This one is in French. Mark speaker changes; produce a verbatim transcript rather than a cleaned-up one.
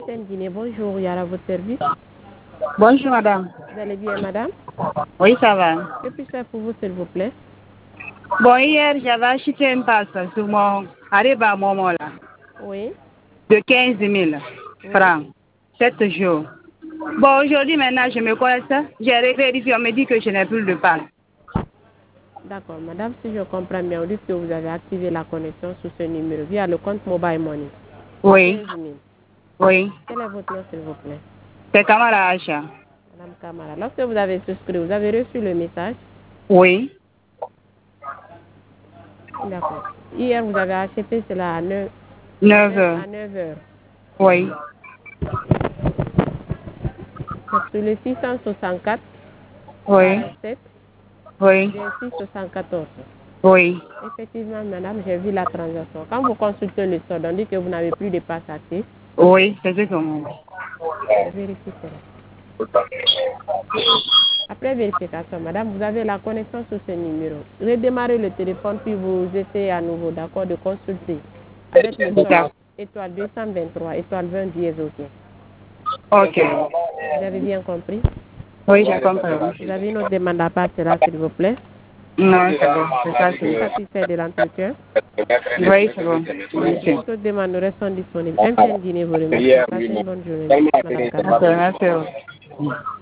Speaker 1: Guinée, bonjour, Yara, à votre service.
Speaker 2: Bonjour madame.
Speaker 1: Vous allez bien madame?
Speaker 2: Oui, ça va.
Speaker 1: Que puis-je faire pour vous s'il vous plaît?
Speaker 2: Bon, hier j'avais acheté un passe sur mon Ariba Momo là,
Speaker 1: Oui.
Speaker 2: de quinze mille
Speaker 1: Oui.
Speaker 2: francs, sept jours. Bon, aujourd'hui maintenant je me connais, j'ai vérifié, on me dit que je n'ai plus de passe.
Speaker 1: D'accord, madame, si je comprends bien, on dit que vous avez activé la connexion sur ce numéro via le compte Mobile Money.
Speaker 2: Oui.
Speaker 1: quinze mille.
Speaker 2: Oui.
Speaker 1: Quel est votre nom s'il vous plaît?
Speaker 2: C'est Kamala Acha.
Speaker 1: Madame Kamara, lorsque vous avez souscrit, vous avez reçu le message?
Speaker 2: Oui.
Speaker 1: D'accord. Hier, vous avez acheté cela à neuf
Speaker 2: heures.
Speaker 1: à neuf heures.
Speaker 2: Oui.
Speaker 1: C'est sur le six cent soixante-quatre,
Speaker 2: Oui.
Speaker 1: quarante-sept,
Speaker 2: Oui.
Speaker 1: vingt-six, soixante-quatorze.
Speaker 2: Oui.
Speaker 1: Effectivement, madame, j'ai vu la transaction. Quand vous consultez le solde, on dit que vous n'avez plus de passe active.
Speaker 2: Oui, c'est ce qu'on dit.
Speaker 1: Je vérifie cela. Après vérification, madame, vous avez la connexion sur ce numéro. Redémarrez le téléphone, puis vous essayez à nouveau, d'accord, de consulter avec le solde étoile deux cent vingt-trois, étoile vingt dièse, ok.
Speaker 2: Ok.
Speaker 1: Vous avez bien compris?
Speaker 2: Oui, j'ai compris.
Speaker 1: Vous avez une autre demande à part cela, s'il vous plaît?
Speaker 2: Non, c'est bon. C'est ça,
Speaker 1: Êtes-vous satisfait de l'entretien?
Speaker 2: Oui, c'est bon.
Speaker 1: Merci.
Speaker 2: Merci.
Speaker 1: Toutes autres demandes restent disponibles. M T N Guinée vous remercie. Passez une bonne journée, madame Kamara.
Speaker 2: Merci. Merci.